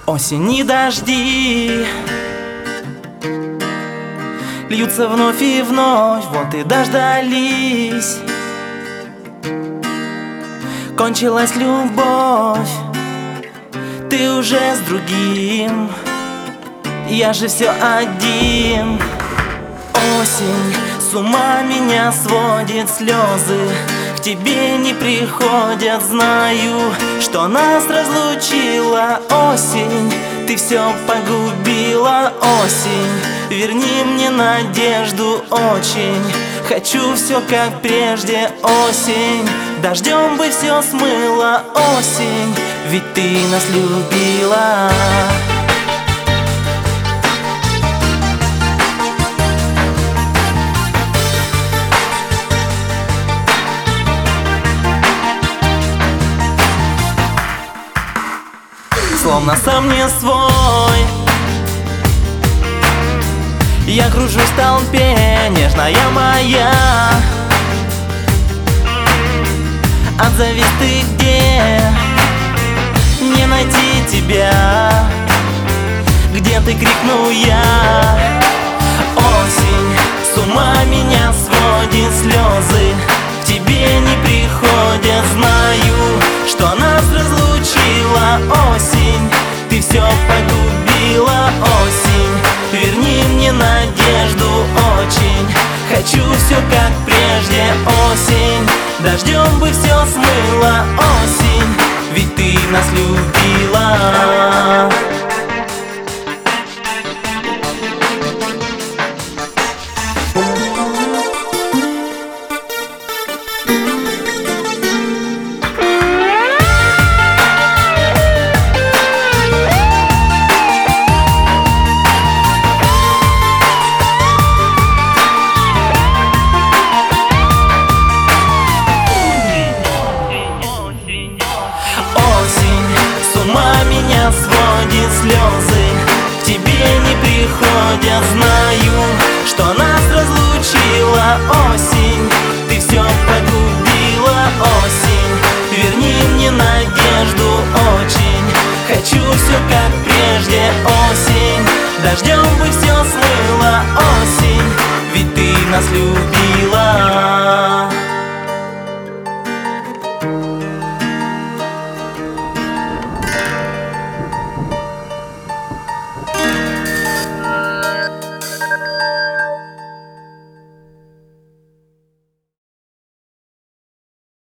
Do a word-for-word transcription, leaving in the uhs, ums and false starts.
Осень и дожди льются вновь и вновь, вот и дождались. Кончилась любовь, ты уже с другим, я же все один. Осень с ума меня сводит, слезы к тебе не приходят. Знаю, что нас разлучила осень, ты все погубила. Осень, верни мне надежду, очень хочу все как прежде. Осень, дождем бы все смыло. Осень, ведь ты нас любила. Словно сам не свой, я кружусь в толпе, нежная моя. Отзовись ты где, не найти тебя, где ты, крикну я. Осень с ума меня сводит, слезы к тебе не приходят. Знаю, что нас разлучила осень, ты все погубила. Осень, верни мне надежду, очень хочу все как прежде. Осень, дождем бы все смыло. Осень, ведь ты нас любила. Меня сводит, слезы к тебе не приходят. Знаю, что нас разлучила осень, ты все погубила. Осень, верни мне надежду, очень хочу все как прежде. Осень, дождем бы все смыло. Осень, ведь ты нас любила.